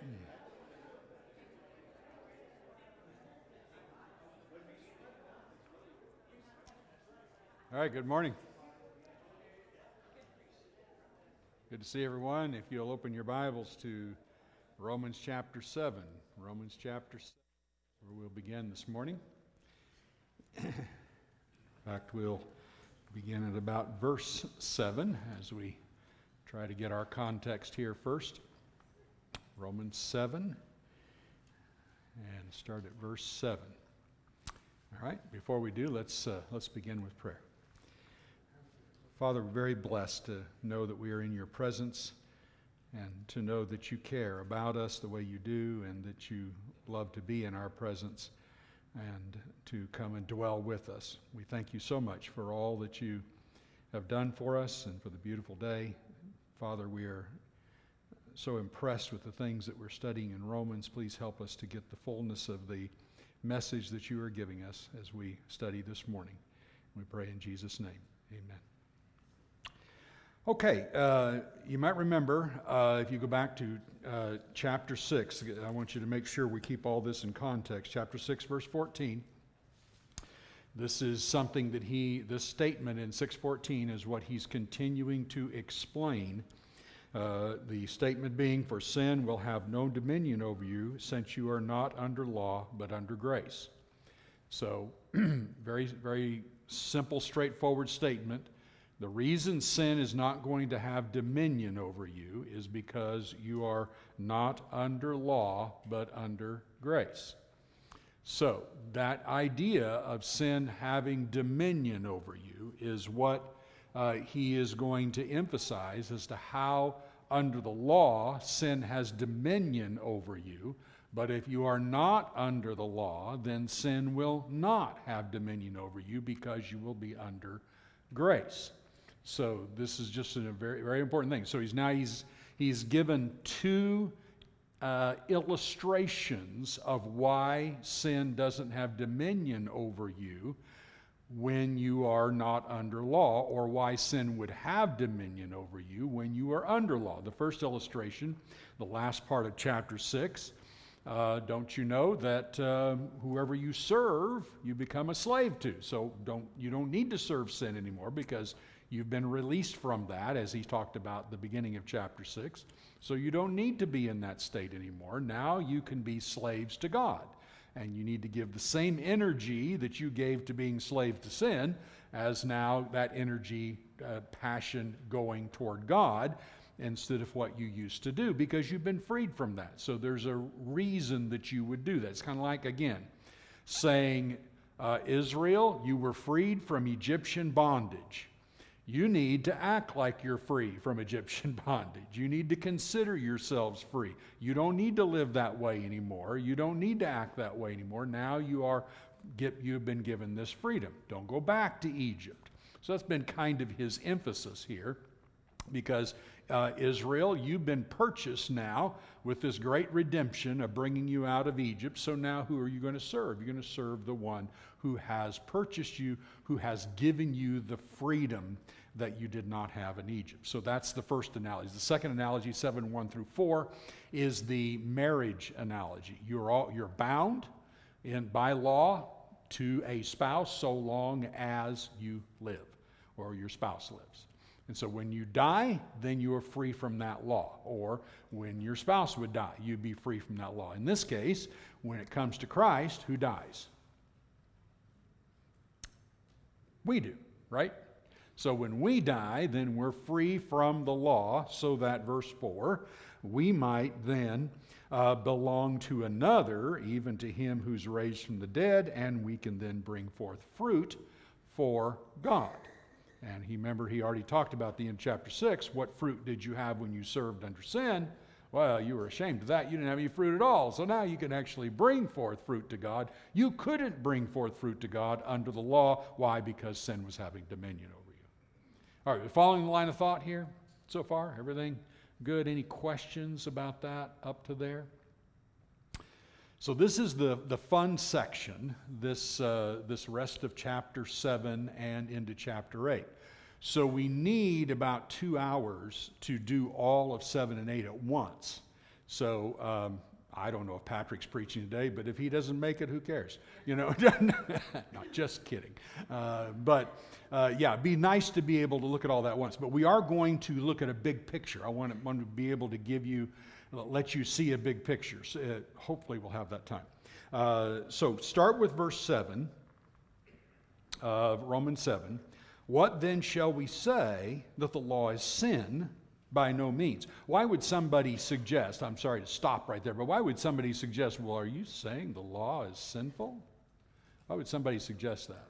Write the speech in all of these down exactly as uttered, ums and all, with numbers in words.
All right, good morning. Good to see everyone. If you'll open your Bibles to Romans chapter seven. Romans chapter seven, where we'll begin this morning. In fact, we'll begin at about verse seven as we try to get our context here first. Romans seven, and start at verse seven. All right, before we do, let's uh, let's begin with prayer. Father, we're very blessed to know that we are in your presence and to know that you care about us the way you do and that you love to be in our presence and to come and dwell with us. We thank you so much for all that you have done for us and for the beautiful day. Father, we are so impressed with the things that we're studying in Romans. Please help us to get the fullness of the message that you are giving us as we study this morning. We pray in Jesus' name. Amen. Okay, uh, you might remember, uh, if you go back to uh, chapter six, I want you to make sure we keep all this in context. Chapter six, verse fourteen. This is something that he, this statement in six fourteen is what he's continuing to explain. Uh, the statement being, for sin will have no dominion over you, since you are not under law, but under grace. So, very, very simple, straightforward statement. The reason sin is not going to have dominion over you is because you are not under law, but under grace. So, that idea of sin having dominion over you is what uh, he is going to emphasize as to how under the law sin has dominion over you. But if you are not under the law, then sin will not have dominion over you because you will be under grace. So this is just a very, very important thing. So he's now he's he's given two uh, illustrations of why sin doesn't have dominion over you when you are not under law, or why sin would have dominion over you when you are under law. The first illustration, the last part of chapter six, uh, don't you know that uh, whoever you serve, you become a slave to? So don't you don't need to serve sin anymore because you've been released from that, as he talked about at the beginning of chapter six. So you don't need to be in that state anymore. Now you can be slaves to God. And you need to give the same energy that you gave to being slave to sin as now that energy, uh, passion going toward God instead of what you used to do, because you've been freed from that. So there's a reason that you would do that. It's kind of like, again, saying, uh, Israel, you were freed from Egyptian bondage. You need to act like you're free from Egyptian bondage. You need to consider yourselves free. You don't need to live that way anymore. You don't need to act that way anymore. Now you are, get, you've been given this freedom. Don't go back to Egypt. So that's been kind of his emphasis here, because uh, Israel, you've been purchased now with this great redemption of bringing you out of Egypt. So now who are you going to serve? You're going to serve the one who has purchased you, who has given you the freedom that you did not have in Egypt. So that's the first analogy. The second analogy, seven, one through four, is the marriage analogy. You're all, you're bound in by law to a spouse so long as you live, or your spouse lives. And so when you die, then you are free from that law. Or when your spouse would die, you'd be free from that law. In this case, when it comes to Christ, who dies? We do, right? So when we die, then we're free from the law, so that, verse four, we might then uh, belong to another, even to him who's raised from the dead, and we can then bring forth fruit for God. And he, remember, he already talked about the end of chapter six. What fruit did you have when you served under sin? Well, you were ashamed of that. You didn't have any fruit at all. So now you can actually bring forth fruit to God. You couldn't bring forth fruit to God under the law. Why? Because sin was having dominion over you. All right, following the line of thought here so far? Everything good? Any questions about that up to there? So this is the, the fun section, this, uh, this rest of chapter seven and into chapter eight. So we need about two hours to do all of seven and eight at once. So um, I don't know if Patrick's preaching today, but if he doesn't make it, who cares? You know, not just kidding. Uh, but uh, yeah, it'd be nice to be able to look at all that at once. But we are going to look at a big picture. I want to, want to be able to give you, let you see a big picture. So, uh, hopefully we'll have that time. Uh, so start with verse seven of Romans seven. What then shall we say that the law is sin? By no means. Why would somebody suggest, I'm sorry to stop right there, but why would somebody suggest, well, are you saying the law is sinful? Why would somebody suggest that?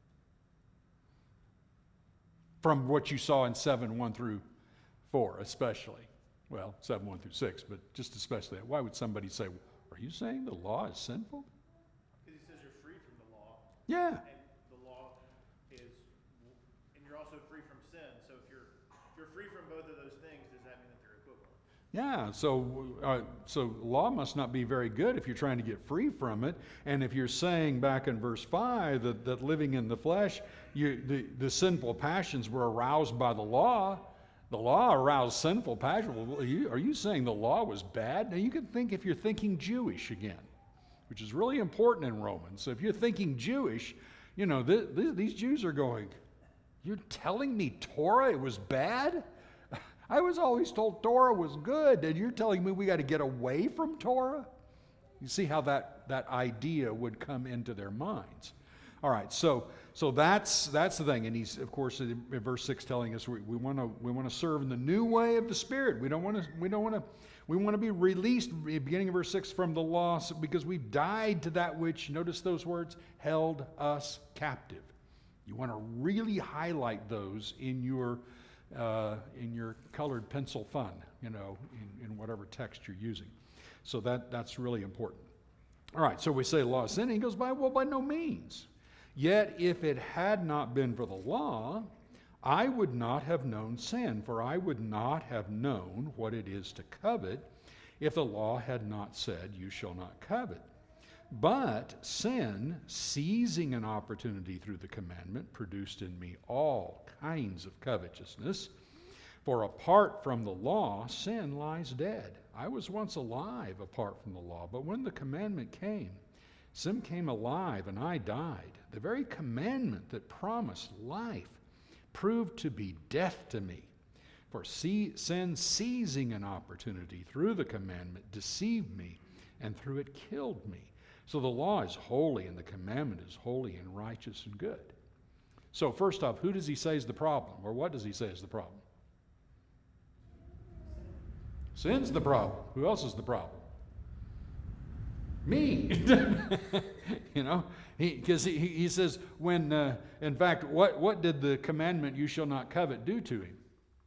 From what you saw in seven, one through four, especially. Well, seven, one through six, but just especially that. Why would somebody say, are you saying the law is sinful? Because he says you're free from the law. Yeah. And the law is, and you're also free from sin. So if you're if you're free from both of those things, does that mean that they're equivalent? Yeah, so uh, so law must not be very good if you're trying to get free from it. And if you're saying back in verse five that, that living in the flesh, you, the, the sinful passions were aroused by the law, the law aroused sinful passion. Well, are you, are you saying the law was bad? Now you can think if you're thinking Jewish again, which is really important in Romans. So if you're thinking Jewish, you know, th- th- these Jews are going, you're telling me Torah, it was bad? I was always told Torah was good, and you're telling me we got to get away from Torah? You see how that, that idea would come into their minds. All right, so so that's that's the thing, and he's of course in verse six telling us we want to we want to serve in the new way of the Spirit. We don't want to we don't want to we want to be released, beginning of verse six, from the law because we've died to that which, notice those words, held us captive. You want to really highlight those in your uh, in your colored pencil fun, you know, in, in whatever text you're using. So that that's really important. All right, so we say law is sin, and he goes by, well, by no means. Yet if it had not been for the law, I would not have known sin, for I would not have known what it is to covet if the law had not said, you shall not covet. But sin, seizing an opportunity through the commandment, produced in me all kinds of covetousness. For apart from the law, sin lies dead. I was once alive apart from the law, but when the commandment came, sin came alive and I died. The very commandment that promised life proved to be death to me. For see, sin, seizing an opportunity through the commandment, deceived me, and through it killed me. So the law is holy, and the commandment is holy and righteous and good. So first off, who does he say is the problem? Or what does he say is the problem? Sin's the problem. Who else is the problem? Me. You know, because he, he, he says, when, uh, in fact, what, what did the commandment, you shall not covet, do to him?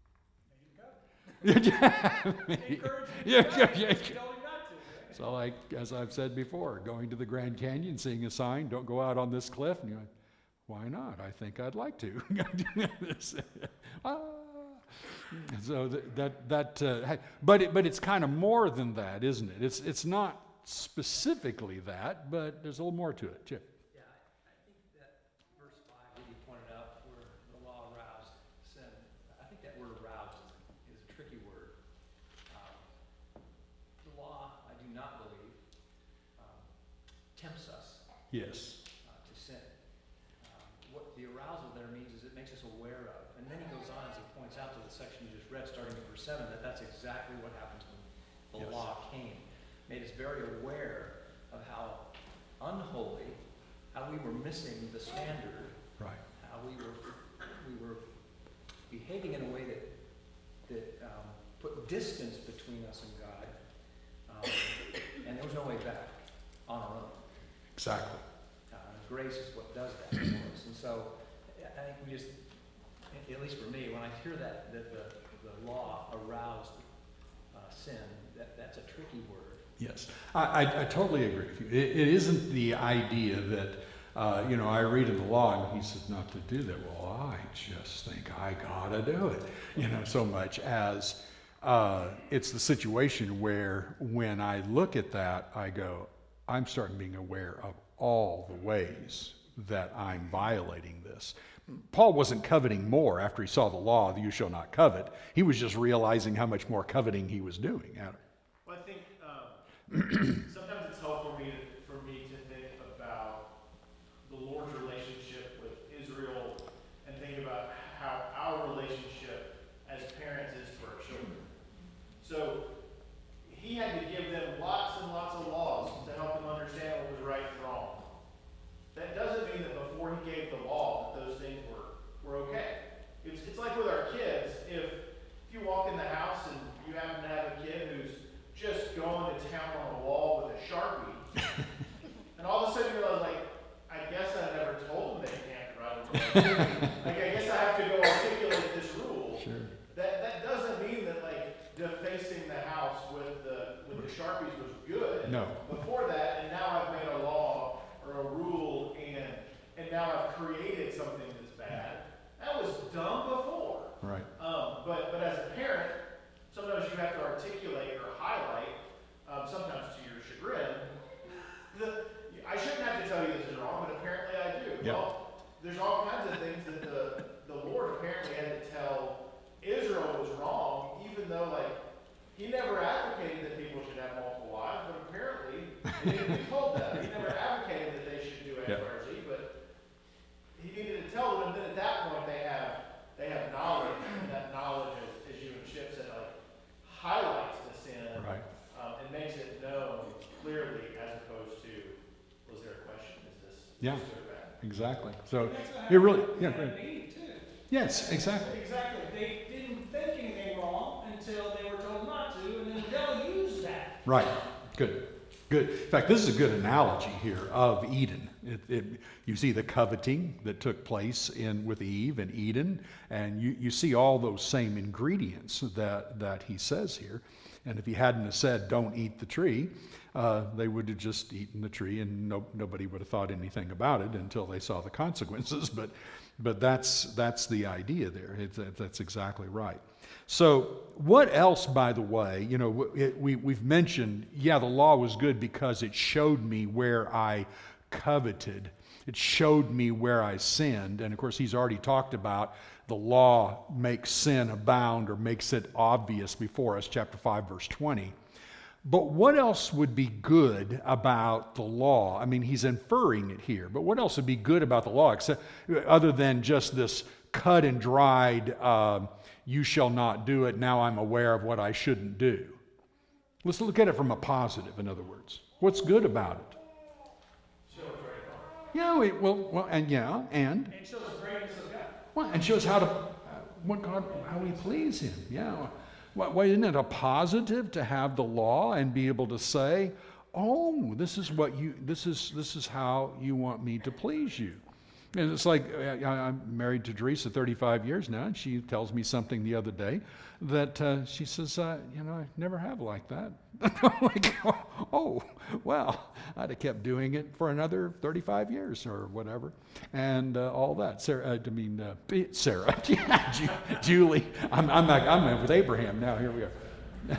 So like, as I've said before, going to the Grand Canyon, seeing a sign, don't go out on this cliff, and you're like, why not? I think I'd like to. ah. So that, that, that uh, but, it, but it's kind of more than that, isn't it? It's, it's not specifically that, but there's a little more to it. Chip. Yeah, I, I think that verse five that you pointed out, where the law aroused sin, I think that word aroused is, is a tricky word. Um, the law, I do not believe, um, tempts us Yes. uh, to sin. Um, what the arousal there means is it makes us aware of. And then he goes on as he points out to the section you just read, starting at verse seven, that that's exactly what happens when the Yes. law came. Made us very aware of how unholy, how we were missing the standard, Right. how we were we were behaving in a way that that um, put distance between us and God, um, and there was no way back on our own. Exactly. Uh, grace is what does that for us, and so I think we just, at least for me, when I hear that that the, the law aroused uh, sin, that that's a tricky word. Yes, I, I, I totally agree with you. It, it isn't the idea that, uh, you know, I read in the law and he says not to do that. Well, I just think I gotta do it, you know, so much as uh, it's the situation where when I look at that, I go, I'm starting being aware of all the ways that I'm violating this. Paul wasn't coveting more after he saw the law, you shall not covet. He was just realizing how much more coveting he was doing. Well, I think sometimes it's helpful for me to, for me to think about the Lord's relationship with Israel and think about how our relationship as parents is to our children. So he had to give them lots and lots of laws to help them understand what was right and wrong. That doesn't mean that before he gave the law that those things were, were okay. It's, it's like with our kids. If, if you walk in the house and you happen to have a kid who's just going to town on a wall with a Sharpie, and all of a sudden you're like, I guess I never told them they can't ride a roller. Like, I guess I have to go articulate this rule. Sure. That that doesn't mean that like defacing the house with the with the Sharpies was good. No. Before that, and now I've made a law or a rule, and and now I've created something that's bad. That was dumb before. Right. Um, but but as a parent, sometimes you have to articulate or highlight, um, sometimes to your chagrin, the I shouldn't have to tell you this is wrong, but apparently I do. Yeah. Well, there's all kinds of things that the the Lord apparently had to tell Israel was wrong, even though like he never advocated that people should have multiple wives, but apparently he didn't be told that. He never advocated that they should do X, Yeah. Y, or Z, but he needed to tell them, and then at that point they have they have knowledge, and that knowledge, as, as you and Chip said, like highlights the sin, Right. um, and makes it known clearly, as opposed to, was there a question? Is this Yeah. is there a bad? Exactly. So That's what it really, happened yeah, with go ahead. Adam and Eve, too. Yes, exactly. Exactly. They didn't think anything wrong until they were told not to, and then the devil used that. Right. Good. Good. In fact, this is a good analogy here of Eden. It, it, you see the coveting that took place in with Eve and Eden, and you, you see all those same ingredients that, that he says here. And if he hadn't have said, don't eat the tree, uh, they would have just eaten the tree, and no, nobody would have thought anything about it until they saw the consequences. But, but that's, that's the idea there. It's, that's exactly right. So what else, by the way, you know, it, we, we've mentioned, yeah, the law was good because it showed me where I coveted. It showed me where I sinned. And of course, he's already talked about the law makes sin abound or makes it obvious before us, chapter five, verse twenty. But what else would be good about the law? I mean, he's inferring it here, but what else would be good about the law except other than just this cut and dried, uh, you shall not do it, now I'm aware of what I shouldn't do? Let's look at it from a positive, in other words. What's good about it? Show us right and wrong. Yeah, we, well, well, and yeah, and And shows the greatness of God. well, and shows how to, uh, what God, how we please Him. Yeah, well, well, isn't it a positive to have the law and be able to say, "Oh, this is what you, this is, this is how you want me to please you." And it's like, uh, I'm married to Teresa thirty-five years now, and she tells me something the other day that uh, she says, uh, you know, I never have like that. I'm like, oh, well, I'd have kept doing it for another thirty-five years or whatever, and uh, all that. Sarah, uh, I mean, uh, Sarah, yeah, Ju- Julie, I'm, I'm, not, I'm with Abraham now, here we are. It,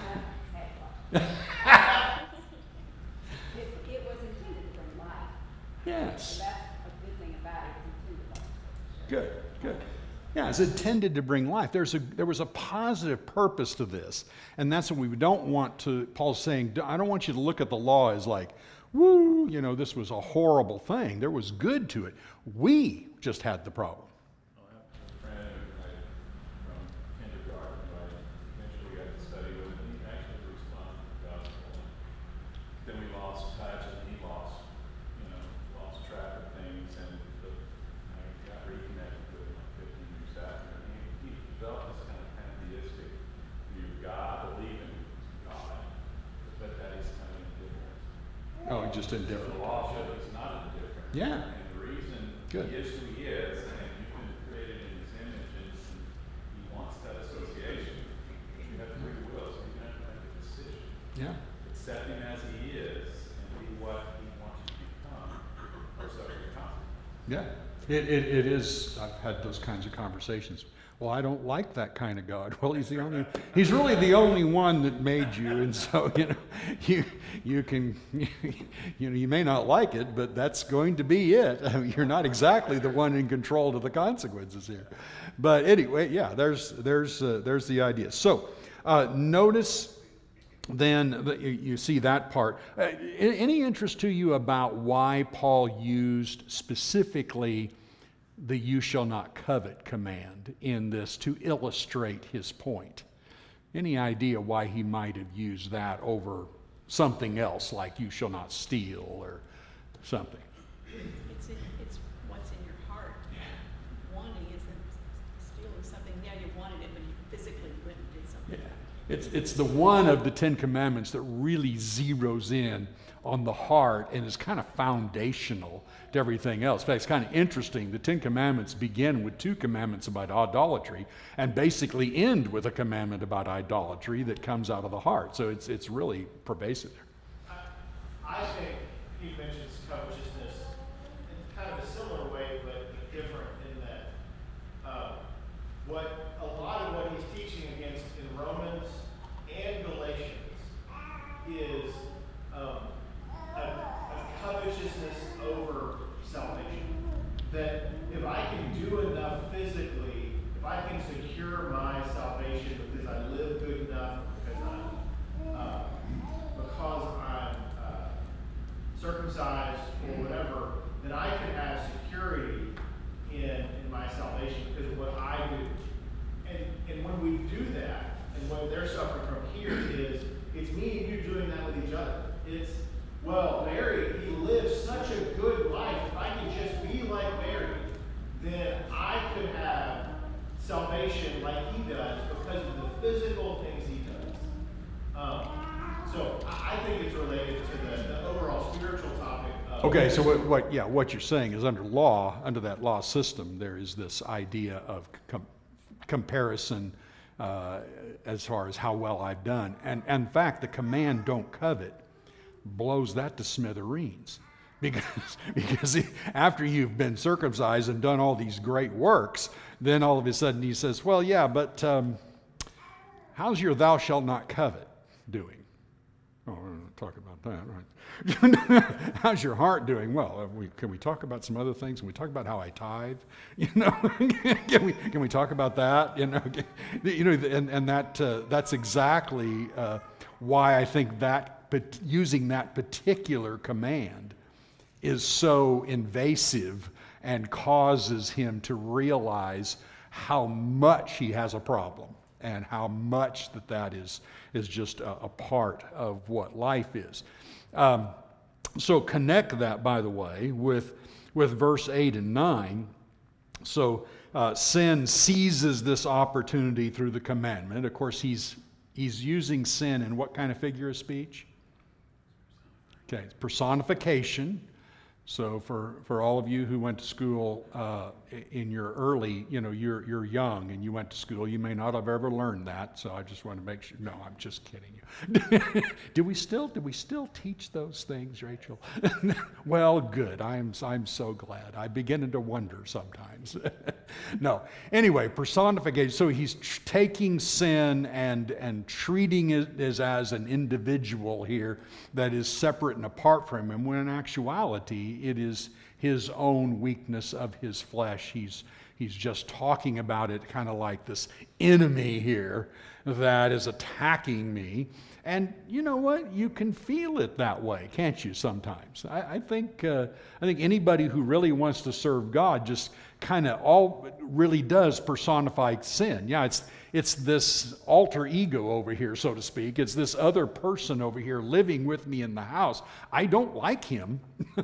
it was intended to bring life. Yes. So that's a good thing about it. It's intended life. Good, good. Yeah, it's intended to bring life. There's a, there was a positive purpose to this. And that's what we don't want to, Paul's saying, I don't want you to look at the law as like, woo, you know, this was a horrible thing. There was good to it. We just had the problem. I have a friend who I, from kindergarten, who I eventually got to study with, and he actually responded to the gospel. Then we lost touch, and he lost, you know, lost track of things, and the, I got reconnected with him like fifteen years after. And he, he developed this kind of pantheistic view of God, believing God, but that he's kind of indifferent. Oh, just The indifferent. law shows he's not indifferent. Yeah. And the reason Good. he is who he is, and you've been created in his image, and he wants that association. But you have free will, so you have to make a decision. Yeah. Accept him as he is, and be what he wants you to become, or subject to consequence. Yeah. It, it, it is, I've had those kinds of conversations. Well, I don't like that kind of God. Well, he's the only, he's really the only one that made you. And so, you know, you, you can, you know, you may not like it, but that's going to be it. I mean, you're not exactly the one in control of the consequences here. But anyway, yeah, there's, there's, uh, there's the idea. So uh, notice then the, you, you see that part. Uh, any interest to you about why Paul used specifically the "you shall not covet" command in this to illustrate his point? Any idea why he might have used that over something else like "you shall not steal" or something? It's, in, it's what's in your heart. Wanting isn't stealing something. Yeah, you wanted it, but you physically went and did something. Yeah. It's, it's the one of the Ten Commandments that really zeroes in on the heart and is kind of foundational to everything else. In fact, it's kind of interesting. The Ten Commandments begin with two commandments about idolatry and basically end with a commandment about idolatry that comes out of the heart. So it's, it's really pervasive there. I, I think he mentions covetousness in kind of a similar way, but different in that uh, what a lot of what he's teaching against in Romans and Galatians is um, a, a covetousness over salvation. That if I can do enough physically, if I can secure my salvation because I live good enough, because I'm uh, because I'm uh, circumcised or whatever, then I can have security in, in my salvation because of what I do. And and when we do that, and what they're suffering from here is, it's me and you doing that with each other. It's, well, Mary, he lives such a good life. If I can just be like Mary, then I could have salvation like he does because of the physical things he does. Um, so I I think it's related to the, the overall spiritual topic of... Okay, so what, what, yeah, what you're saying is under law, under that law system, there is this idea of com- comparison uh, as far as how well I've done. And, and in fact, the command "don't covet" blows that to smithereens. Because, because after you've been circumcised and done all these great works, then all of a sudden he says, well, yeah, but um, how's your "thou shalt not covet" doing? Oh, we're not talking about that, right? How's your heart doing? Well, uh, we, can we talk about some other things? Can we talk about how I tithe? You know, can we can we talk about that? You know, you know, and and that uh, that's exactly uh, why I think that, but using that particular command is so invasive and causes him to realize how much he has a problem and how much that that is is just a, a part of what life is. Um, so connect that, by the way, with with verse eight and nine. So uh, sin seizes this opportunity through the commandment. Of course, he's he's using sin in what kind of figure of speech? Okay, personification. So for, for all of you who went to school uh, in your early, you know, you're you're young and you went to school, you may not have ever learned that. So I just want to make sure. No, I'm just kidding you. do we still do we still teach those things, Rachel? Well, good. I'm I'm so glad. I'm beginning to wonder sometimes. No. Anyway, personification. So he's tr- taking sin and and treating it as as an individual here that is separate and apart from him, when in actuality it is his own weakness of his flesh. He's he's just talking about it kind of like this enemy here that is attacking me. And you know what? You can feel it that way, can't you? Sometimes I, I think uh, I think anybody who really wants to serve God just kind of all really does personify sin. Yeah, it's it's this alter ego over here, so to speak. It's this other person over here living with me in the house. I don't like him.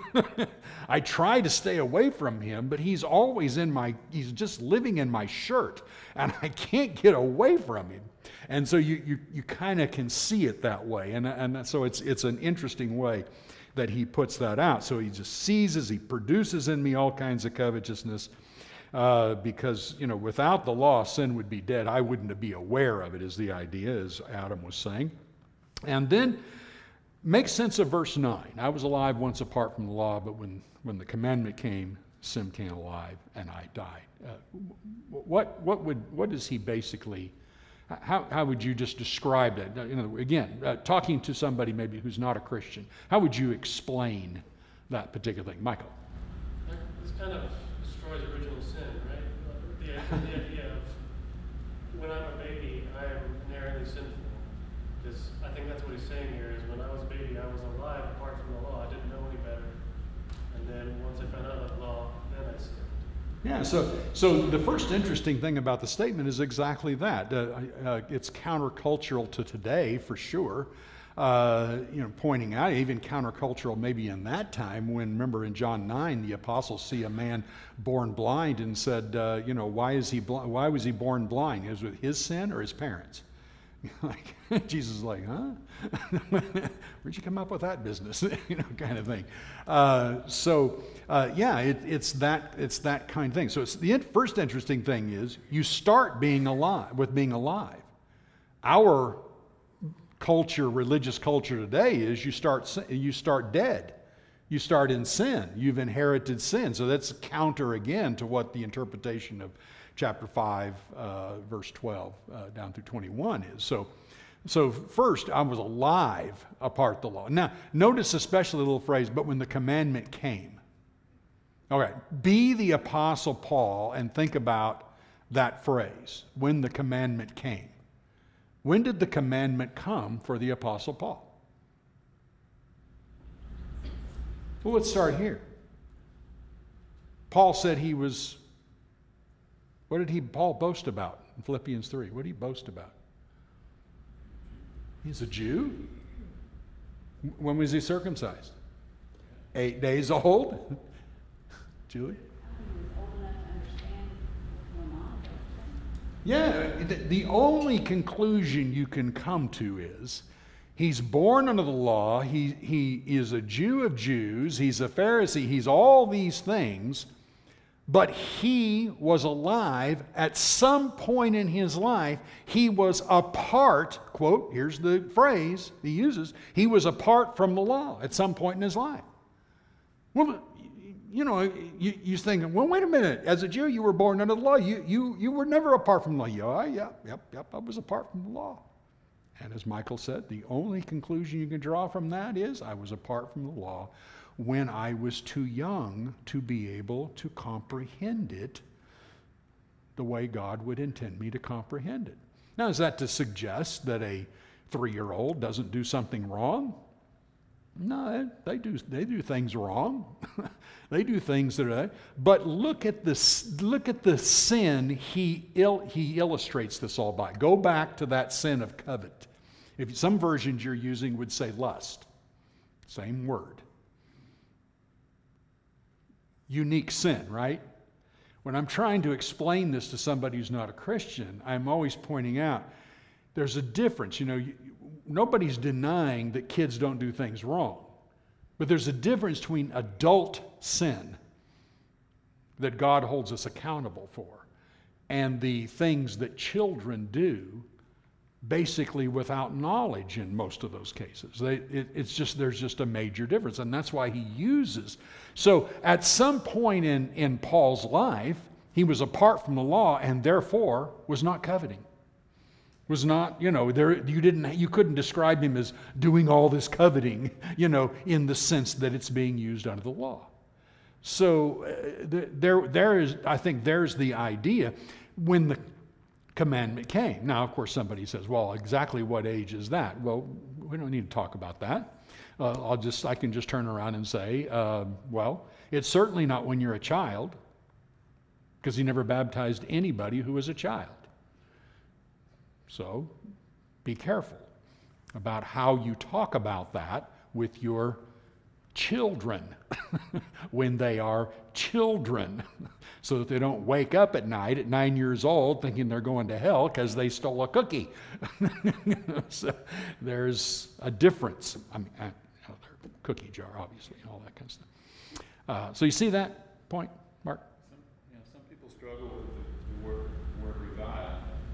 I try to stay away from him, but he's always in my, he's just living in my shirt, and I can't get away from him. And so you you, you kind of can see it that way. And, and so it's it's an interesting way that he puts that out. So he just seizes, he produces in me all kinds of covetousness. Uh, because, you know, without the law, sin would be dead. I wouldn't be aware of it, is the idea, as Adam was saying. And then make sense of verse nine. I was alive once apart from the law, but when, when the commandment came, sin came alive and I died. Uh, what what would what does he basically, how, how would you just describe that? You know, again, uh, talking to somebody maybe who's not a Christian, how would you explain that particular thing? Michael? This kind of destroys original sin, right? The, the idea of when I'm a baby, I am inherently sinful. Because I think that's what he's I found out about the law, then I sinned. Yeah, so so the first interesting thing about the statement is exactly that. Uh, uh, it's countercultural to today, for sure. Uh, you know, pointing out, even countercultural maybe in that time when, remember in John nine, the apostles see a man born blind and said, uh, you know, why is he bl- why was he born blind? Is it his sin or his parents? Like Jesus is like, huh? Where'd you come up with that business? You know, kind of thing. Uh, so uh, yeah, it, it's that it's that kind of thing. So it's the in- first interesting thing is you start being alive with being alive. Our culture, religious culture today is you start you start dead. You start in sin. You've inherited sin. So that's counter again to what the interpretation of chapter five, uh, verse twelve uh, down through twenty-one is. So, so first, I was alive apart the law. Now, notice especially the little phrase, but when the commandment came. All right, be the Apostle Paul and think about that phrase, when the commandment came. When did the commandment come for the Apostle Paul? Well, let's start here. Paul said he was, what did he, Paul boast about in Philippians three? What did he boast about? He's a Jew. When was he circumcised? Eight days old. Julie? Yeah, the, the only conclusion you can come to is he's born under the law, he, he is a Jew of Jews, he's a Pharisee, he's all these things, but he was alive at some point in his life. He was apart, quote, here's the phrase he uses, he was apart from the law at some point in his life. Well, you know, you, you think, well, wait a minute. As a Jew, you were born under the law. You, you, you were never apart from the law. Yeah, yeah, yep, yep, I was apart from the law. And as Michael said, the only conclusion you can draw from that is I was apart from the law when I was too young to be able to comprehend it the way God would intend me to comprehend it. Now, is that to suggest that a three-year-old doesn't do something wrong? No, they do. They do things wrong. They do things that are. But look at this. Look at the sin he il, he illustrates this all by. Go back to that sin of covet. If some versions you're using would say lust, same word. Unique sin, right? When I'm trying to explain this to somebody who's not a Christian, I'm always pointing out there's a difference. You know. You, Nobody's denying that kids don't do things wrong. But there's a difference between adult sin that God holds us accountable for and the things that children do basically without knowledge in most of those cases. They, it, it's just, there's just a major difference. And that's why he uses. So at some point in, in Paul's life, he was apart from the law and therefore was not coveting. Was not, you know, there you didn't you couldn't describe him as doing all this coveting, you know, in the sense that it's being used under the law. So uh, there there is I think there's the idea when the commandment came. Now, of course, somebody says, "Well, exactly what age is that?" Well, we don't need to talk about that. Uh, I'll just I can just turn around and say, uh, well, it's certainly not when you're a child, because he never baptized anybody who was a child. So be careful about how you talk about that with your children when they are children, so that they don't wake up at night at nine years old thinking they're going to hell because they stole a cookie. So there's a difference. I mean, uh, you know, their cookie jar, obviously, and all that kind of stuff. Uh, so you see that point, Mark? Some, you know, some people struggle with the, the word, word revile.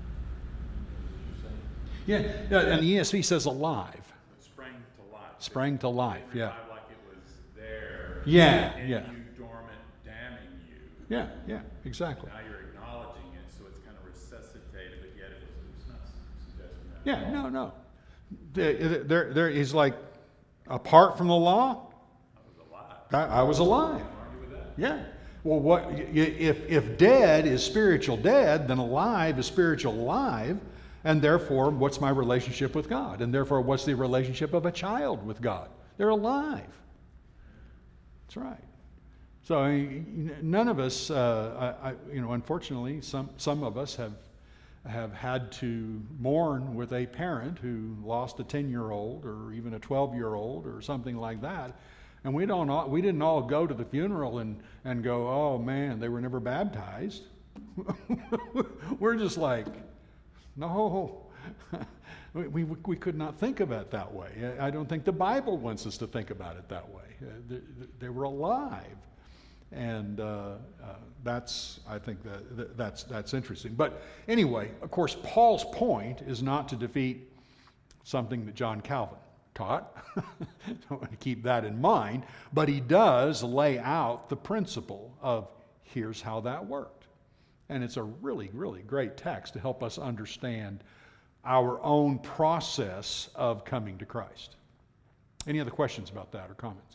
Yeah, and the E S V says alive. Sprang to life. Sprang to life, yeah. Revive like it was there. Yeah, and yeah. you dormant, damning you. Yeah, yeah, exactly. Now you're acknowledging it, so it's kind of resuscitated, but yet it was, it's not suggesting that. Yeah, at all. no, no. There, there, there is like, apart from the law, I was alive. I, I was alive. Can't argue with that. Yeah. Well, what y- y- if if dead is spiritual dead, then alive is spiritual alive. And therefore, what's my relationship with God? And therefore, what's the relationship of a child with God? They're alive. That's right. So I mean, none of us, uh, I, I, you know, unfortunately, some some of us have have had to mourn with a parent who lost a ten-year-old or even a twelve-year-old or something like that, and we don't all, we didn't all go to the funeral and and go, oh man, they were never baptized. We're just like, no. We, we, we could not think of it that way. I don't think the Bible wants us to think about it that way. They, they were alive. And uh, uh, that's, I think that, that's, that's interesting. But anyway, of course, Paul's point is not to defeat something that John Calvin taught. Don't want to keep that in mind. But he does lay out the principle of here's how that worked. And it's a really, really great text to help us understand our own process of coming to Christ. Any other questions about that or comments?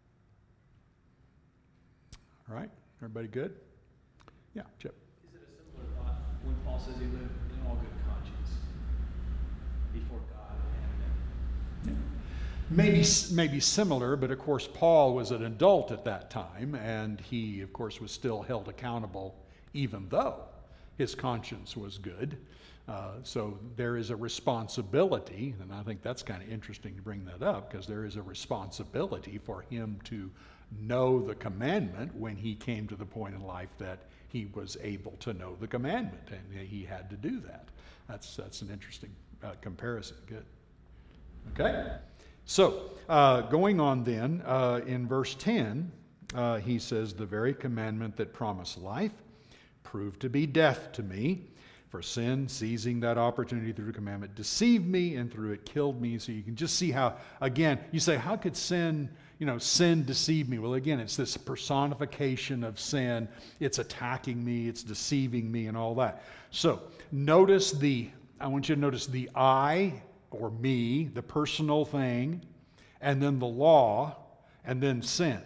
All right, everybody good? Yeah, Chip. Is it a similar thought when Paul says he lived in all good conscience before God and men? Maybe, maybe similar, but of course Paul was an adult at that time, and he, of course, was still held accountable even though his conscience was good. Uh, so there is a responsibility, and I think that's kind of interesting to bring that up, because there is a responsibility for him to know the commandment when he came to the point in life that he was able to know the commandment, and he had to do that. That's that's an interesting uh, comparison. Good. Okay. So uh, going on then, uh, in verse ten, uh, he says, "The very commandment that promised life proved to be death to me. For sin, seizing that opportunity through the commandment, deceived me, and through it killed me." So you can just see how, again, you say, how could sin, you know, sin deceive me? Well, again, it's this personification of sin. It's attacking me, it's deceiving me, and all that. So notice the, I want you to notice the I, or me, the personal thing, and then the law, and then sin.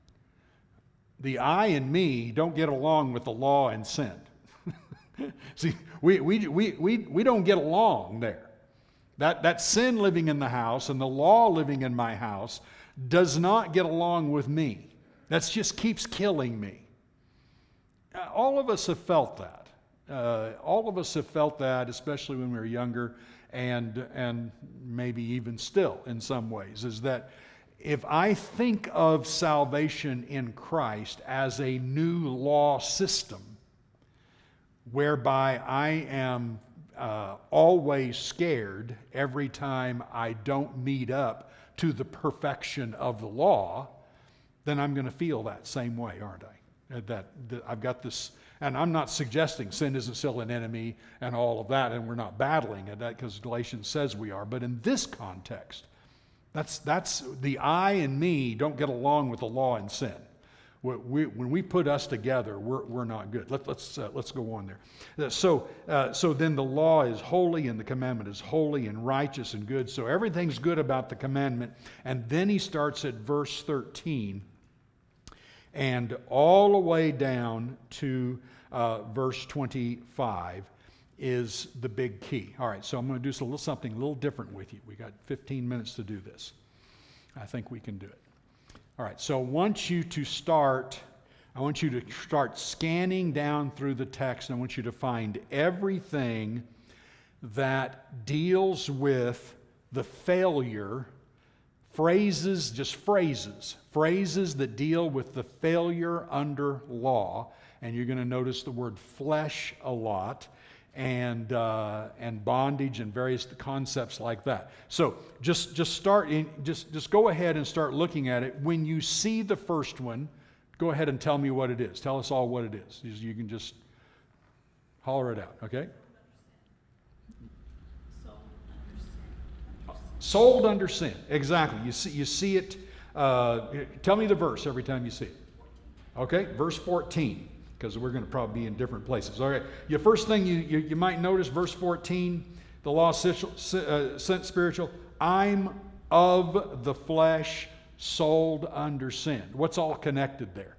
The I and me don't get along with the law and sin. See, we, we, we, we, we don't get along there. That, that sin living in the house and the law living in my house does not get along with me. That just keeps killing me. Uh, all of us have felt that. Uh, all of us have felt that, especially when we were younger, and, and maybe even still in some ways, is that if I think of salvation in Christ as a new law system, whereby I am uh, always scared every time I don't meet up to the perfection of the law, then I'm going to feel that same way, aren't I? That, that I've got this, and I'm not suggesting sin isn't still an enemy and all of that, and we're not battling it, because Galatians says we are, but in this context, that's, that's the I and me don't get along with the law and sin. We, when we put us together, we're, we're not good. Let, let's, uh, let's go on there. So, uh, so then the law is holy and the commandment is holy and righteous and good. So everything's good about the commandment. And then he starts at verse thirteen and all the way down to uh, verse twenty-five is the big key. All right, so I'm going to do a little, something a little different with you. We got fifteen minutes to do this. I think we can do it. All right, so I want you to start, I want you to start scanning down through the text, and I want you to find everything that deals with the failure, phrases, just phrases, phrases that deal with the failure under law, and you're going to notice the word flesh a lot, and uh, and bondage and various concepts like that. So just just start in, just just go ahead and start looking at it. When you see the first one, go ahead and tell me what it is. Tell us all what it is. You can just holler it out, okay? Sold under sin. Under sin. Sold under sin. Exactly. You see you see it. Uh, tell me the verse every time you see it. Okay, verse fourteen. Because we're going to probably be in different places. All right. Your first thing you, you, you might notice, verse fourteen, the law uh, sent spiritual. I'm of the flesh, sold under sin. What's all connected there?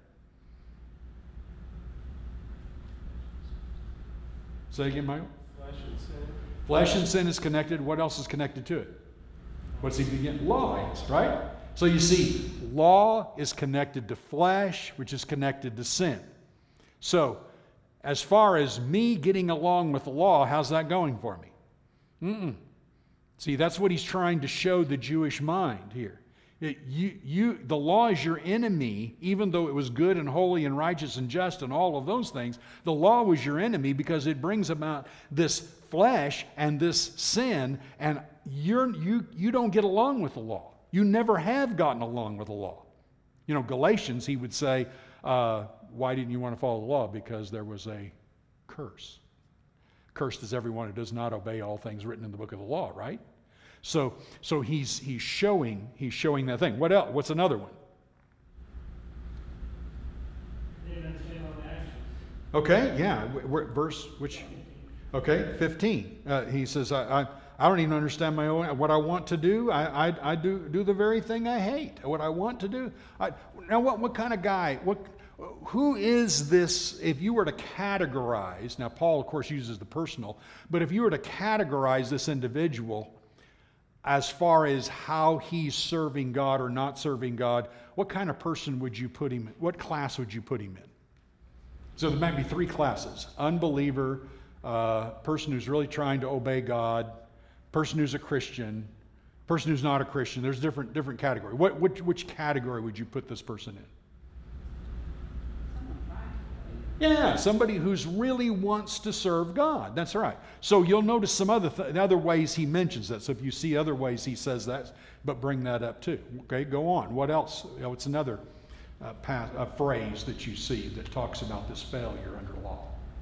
Say again, Michael. Flesh and sin. Flesh and sin is connected. What else is connected to it? What's he begin? Lies, right? So you see, law is connected to flesh, which is connected to sin. So, as far as me getting along with the law, how's that going for me? Mm-mm. See, that's what he's trying to show the Jewish mind here. It, you, you, the law is your enemy, even though it was good and holy and righteous and just and all of those things. The law was your enemy because it brings about this flesh and this sin, and you're, you, you don't get along with the law. You never have gotten along with the law. You know, Galatians, he would say, uh, why didn't you want to follow the law? Because there was a curse. Cursed is everyone who does not obey all things written in the book of the law, right? So, so he's he's showing he's showing that thing. What else? What's another one? They didn't understand all the actions. Okay, yeah. Wh- wh- verse which? Okay, fifteen. Uh, he says, I, I I don't even understand my own what I want to do. I I, I do do the very thing I hate. What I want to do. I, now, what what kind of guy? What? Who is this, if you were to categorize, now Paul of course uses the personal, but if you were to categorize this individual as far as how he's serving God or not serving God, what kind of person would you put him in? What class would you put him in? So there might be three classes: unbeliever, uh, person who's really trying to obey God, person who's a Christian, person who's not a Christian. There's different different category. What which, which category would you put this person in? Yeah, somebody who's really wants to serve God. That's right. So you'll notice some other th- other ways he mentions that. So if you see other ways he says that, but bring that up too. Okay, go on. What else? You know, it's another uh, path, a phrase that you see that talks about this failure under law.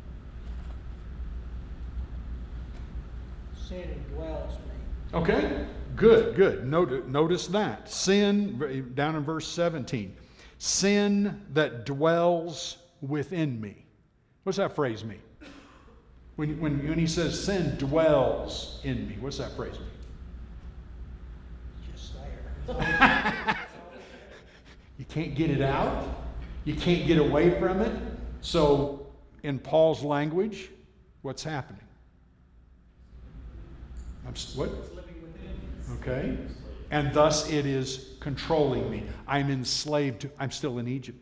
Sin indwells me. Okay, good, good. Not- notice that. Sin, down in verse seventeen. Sin that dwells within me. What's that phrase mean? When, when, when he says sin dwells in me, what's that phrase mean? Just there. You can't get it out. You can't get away from it. So, in Paul's language, what's happening? I'm, s- what? It's living within me. Okay. And thus it is controlling me. I'm enslaved to, I'm still in Egypt.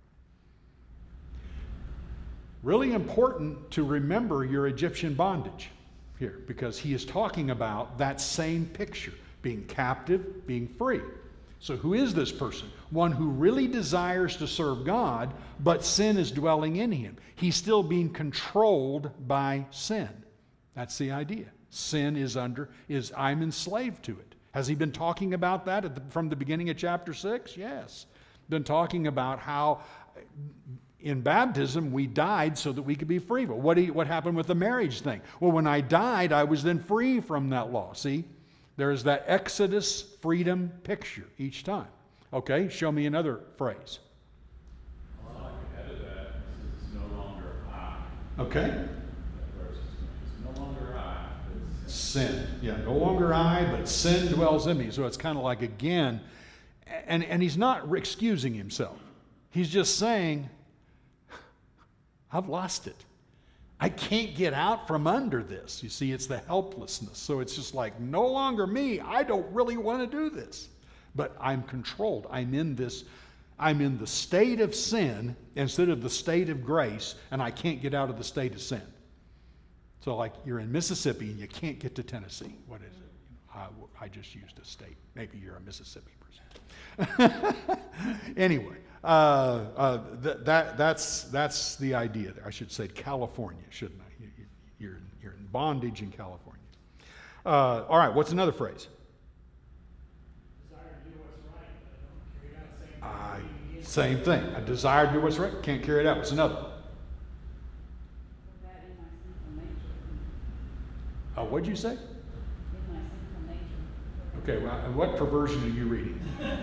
Really important to remember your Egyptian bondage here, because he is talking about that same picture, being captive, being free. So who is this person? One who really desires to serve God, but sin is dwelling in him. He's still being controlled by sin. That's the idea. Sin is under, is I'm enslaved to it. Has he been talking about that at the, from the beginning of chapter six? Yes. Been talking about how in baptism, we died so that we could be free. But what, do you, what happened with the marriage thing? Well, when I died, I was then free from that law. See, there is that Exodus freedom picture each time. Okay, show me another phrase. Well, I could edit that. It's no longer I. Okay, That verse is it's no longer I. It's sin. Yeah, no longer I, but sin dwells in me. So it's kind of like again, and, and he's not excusing himself. He's just saying, I've lost it. I can't get out from under this. You see, it's the helplessness. So it's just like, no longer me. I don't really want to do this. But I'm controlled. I'm in this, I'm in the state of sin instead of the state of grace, and I can't get out of the state of sin. So like you're in Mississippi and you can't get to Tennessee. What is it? I, I just used a state. Maybe you're a Mississippi person. Anyway. Uh, uh, th- that, that's, that's the idea there. I should say California, shouldn't I? You, you, you're, you're in bondage in California. Uh, all right, what's another phrase? Desire to do what's right, but I don't carry out I, the same thing. same thing. A desire to do what's right, can't carry it out. What's another one? That in my sinful nature. Uh, what'd you say? In my sinful nature. Okay, well, and what perversion are you reading?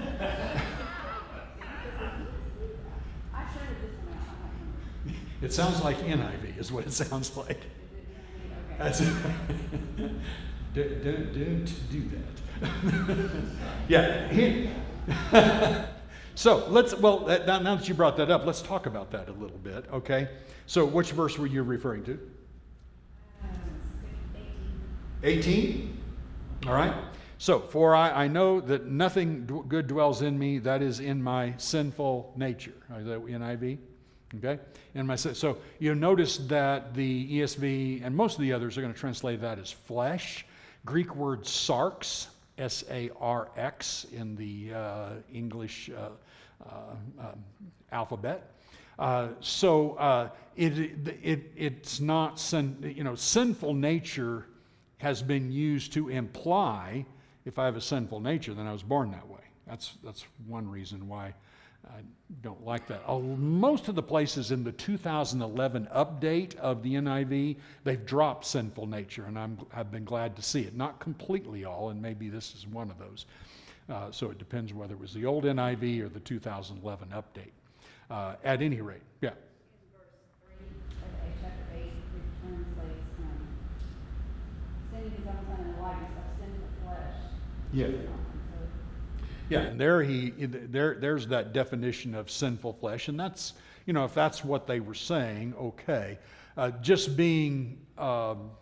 I showed this one out. I don't know. It sounds like N I V is what it sounds like. Is it okay? That's it. don't, don't, don't do that. Yeah. He, so let's, well, that, now that you brought that up, let's talk about that a little bit, okay? So which verse were you referring to? Um, eighteen. eighteen? All right. So, for I, I know that nothing d- good dwells in me, that is in my sinful nature. Is that N I V? Okay? In my, sin- so, you notice that the E S V and most of the others are going to translate that as flesh. Greek word sarx, S A R X, in the uh, English uh, uh, um, alphabet. Uh, so uh, it, it, it's not, sin, you know, sinful nature has been used to imply if I have a sinful nature, then I was born that way. That's, that's one reason why I don't like that. Uh, most of the places in the two thousand eleven update of the N I V, they've dropped sinful nature, and I'm, I've been glad to see it. Not completely all, and maybe this is one of those. Uh, so it depends whether it was the old N I V or the two thousand eleven update. Uh, at any rate, yeah. In verse three of chapter eight, it translates, um, sending his own son in the likeness of sinful flesh. Yeah. Um, so Yeah, and there he there there's that definition of sinful flesh, and that's, you know, if that's what they were saying, okay. Uh, just being, um,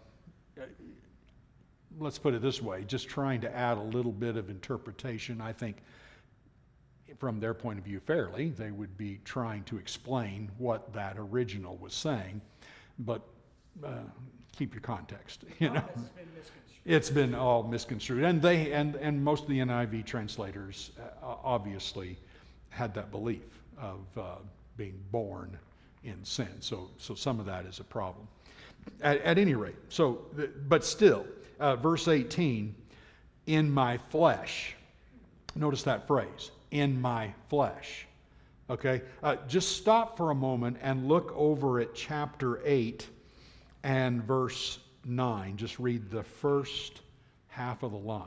let's put it this way, just trying to add a little bit of interpretation, I think, from their point of view, fairly, they would be trying to explain what that original was saying, but uh, keep your context, you know. It's been misconstrued. It's been all misconstrued, and they and and most of the N I V translators uh, obviously had that belief of uh, being born in sin. So so some of that is a problem. At, at any rate, so but still, uh, verse eighteen, in my flesh. Notice that phrase, in my flesh. Okay, uh, just stop for a moment and look over at chapter eight and verse nine. Just read the first half of the line.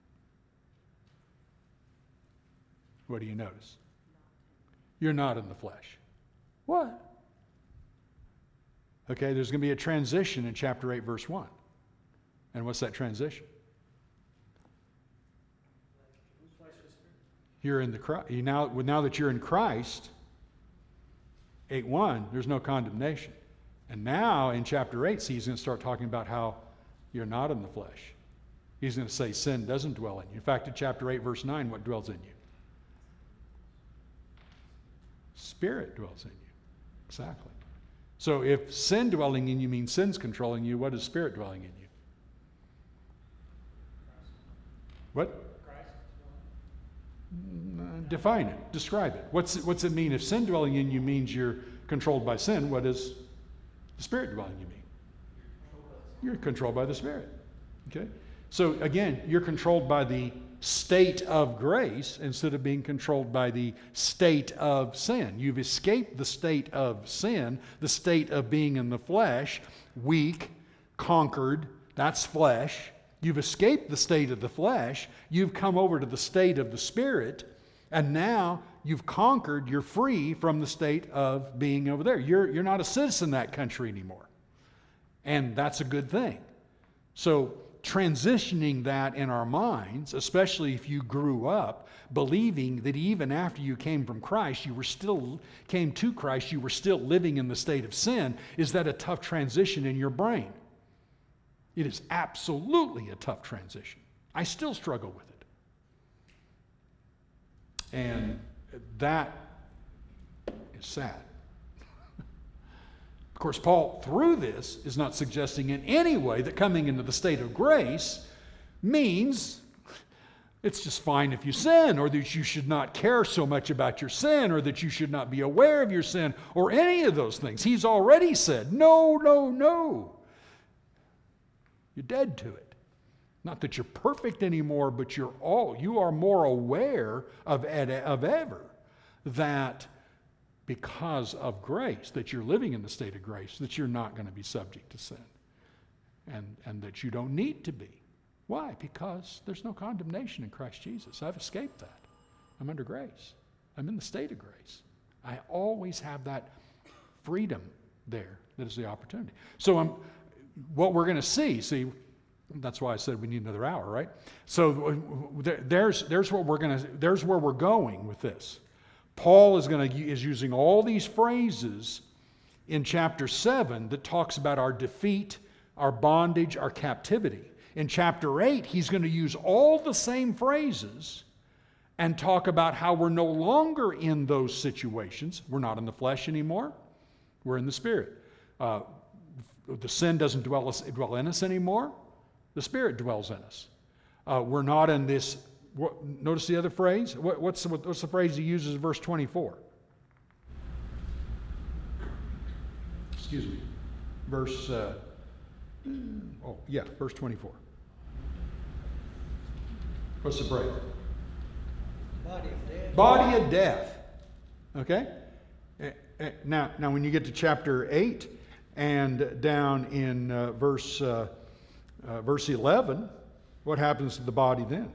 What do you notice? You're not in the flesh. What? Okay, there's going to be a transition in chapter eight, verse one. And what's that transition? You're in the Christ. You now, now that you're in Christ, eight one, there's no condemnation. And now in chapter eight, see, he's going to start talking about how you're not in the flesh. He's going to say sin doesn't dwell in you. In fact, in chapter eight, verse nine, what dwells in you? Spirit dwells in you. Exactly. So if sin dwelling in you means sin's controlling you, what is spirit dwelling in you? What? Mm, Define it. Describe it. What's it, what's it mean? If sin dwelling in you means you're controlled by sin, what does the Spirit dwelling in you mean? You're controlled by the Spirit. Okay? So again, you're controlled by the state of grace instead of being controlled by the state of sin. You've escaped the state of sin, the state of being in the flesh, weak, conquered, that's flesh. You've escaped the state of the flesh. You've come over to the state of the Spirit, and now you've conquered, you're free from the state of being over there. You're, you're not a citizen of that country anymore. And that's a good thing. So transitioning that in our minds, especially if you grew up believing that even after you came from Christ, you were still, came to Christ, you were still living in the state of sin, is that a tough transition in your brain? It is absolutely a tough transition. I still struggle with it. And that is sad. Of course, Paul, through this, is not suggesting in any way that coming into the state of grace means it's just fine if you sin, or that you should not care so much about your sin, or that you should not be aware of your sin, or any of those things. He's already said, no, no, no. You're dead to it. Not that you're perfect anymore, but you're all, you are more aware of, of ever that because of grace, that you're living in the state of grace, that you're not going to be subject to sin. And, and that you don't need to be. Why? Because there's no condemnation in Christ Jesus. I've escaped that. I'm under grace. I'm in the state of grace. I always have that freedom there. That is the opportunity. So I'm, what we're going to see, see, that's why I said we need another hour, right? So there, there's there's what we're going to there's where we're going with this. Paul is going to is using all these phrases in chapter seven that talks about our defeat, our bondage, our captivity. In chapter eight, he's going to use all the same phrases and talk about how we're no longer in those situations. We're not in the flesh anymore. We're in the Spirit. Uh, the sin doesn't dwell, us, dwell in us anymore. The Spirit dwells in us. Uh, we're not in this. What, notice the other phrase. What, what's, the, what's the phrase he uses in verse twenty-four? Excuse me. Verse, uh, oh, yeah, verse twenty-four. What's the phrase? Body of death. Body of death. Okay? Eh, eh, Now, now when you get to chapter eight and down in uh, verse, uh, uh, verse eleven, what happens to the body then?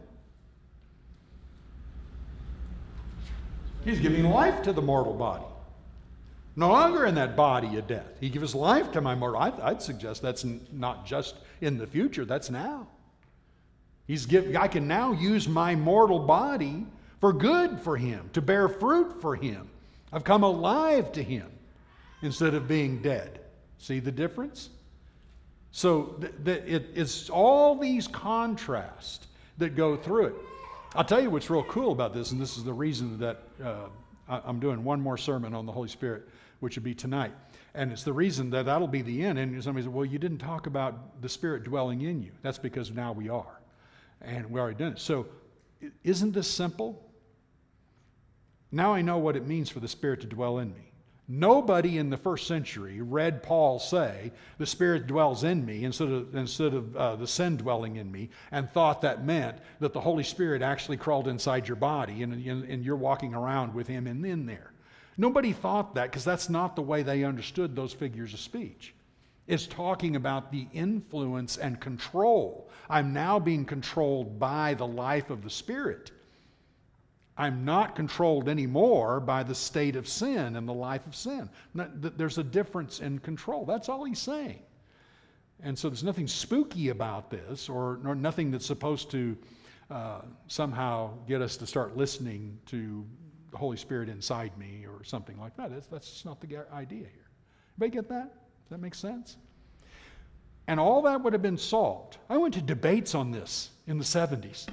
He's giving life to the mortal body. No longer in that body of death. He gives life to my mortal. I'd, I'd suggest that's n- not just in the future, that's now. He's give, I can now use my mortal body for good for him, to bear fruit for him. I've come alive to him instead of being dead. See the difference? So th- th- it, it's all these contrasts that go through it. I'll tell you what's real cool about this, and this is the reason that uh, I, I'm doing one more sermon on the Holy Spirit, which will be tonight. And it's the reason that that'll be the end. And somebody said, well, you didn't talk about the Spirit dwelling in you. That's because now we are. And we already done it. So isn't this simple? Now I know what it means for the Spirit to dwell in me. Nobody in the first century read Paul say, the Spirit dwells in me instead of, instead of uh, the sin dwelling in me, and thought that meant that the Holy Spirit actually crawled inside your body and, and, and you're walking around with him in, in there. Nobody thought that because that's not the way they understood those figures of speech. It's talking about the influence and control. I'm now being controlled by the life of the Spirit. I'm not controlled anymore by the state of sin and the life of sin. There's a difference in control. That's all he's saying. And so there's nothing spooky about this, or, or nothing that's supposed to uh, somehow get us to start listening to the Holy Spirit inside me or something like that. That's, that's just not the idea here. Everybody get that? Does that make sense? And all that would have been solved. I went to debates on this in the seventies.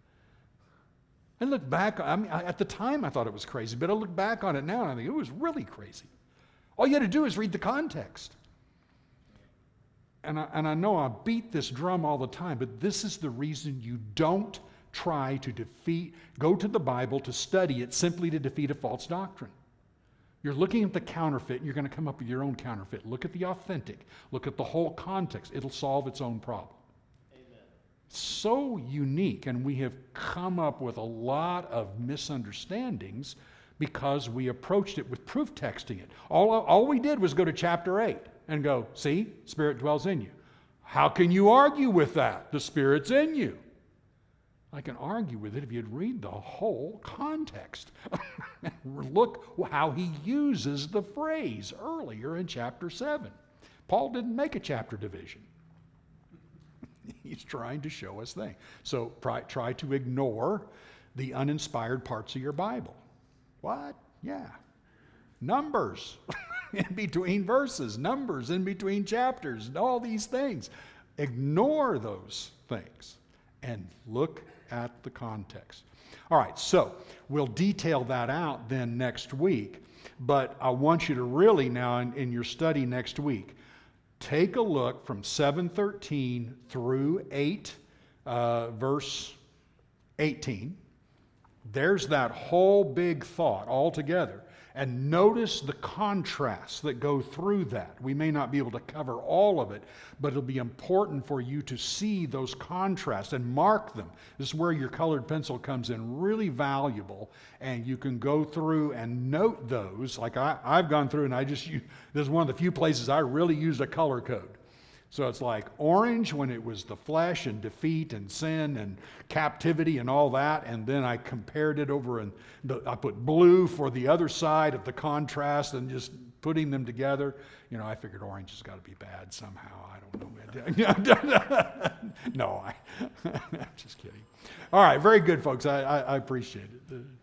I look back, I mean, at the time I thought it was crazy, but I look back on it now and I think it was really crazy. All you had to do is read the context. And I, and I know I beat this drum all the time, but this is the reason you don't try to defeat, go to the Bible to study it simply to defeat a false doctrine. You're looking at the counterfeit, and you're going to come up with your own counterfeit. Look at the authentic. Look at the whole context. It'll solve its own problem. So unique, and we have come up with a lot of misunderstandings because we approached it with proof texting it. All, all we did was go to chapter eight and go, see, Spirit dwells in you. How can you argue with that? The Spirit's in you. I can argue with it if you'd read the whole context. Look how he uses the phrase earlier in chapter seven. Paul didn't make a chapter division. He's trying to show us things. So try, try to ignore the uninspired parts of your Bible. What? Yeah. Numbers in between verses, numbers in between chapters, and all these things. Ignore those things and look at the context. All right, so we'll detail that out then next week, but I want you to really now in, in your study next week, take a look from seven thirteen through eight, uh, verse eighteen. There's that whole big thought all together. And notice the contrasts that go through that. We may not be able to cover all of it, but it'll be important for you to see those contrasts and mark them. This is where your colored pencil comes in really valuable, and you can go through and note those. Like I, I've gone through and I just, use, this is one of the few places I really used a color code. So it's like orange when it was the flesh and defeat and sin and captivity and all that, and then I compared it over and the, I put blue for the other side of the contrast and just putting them together. You know, I figured orange has got to be bad somehow. I don't know. No, I, I'm just kidding. All right, very good, folks. I, I, I appreciate it.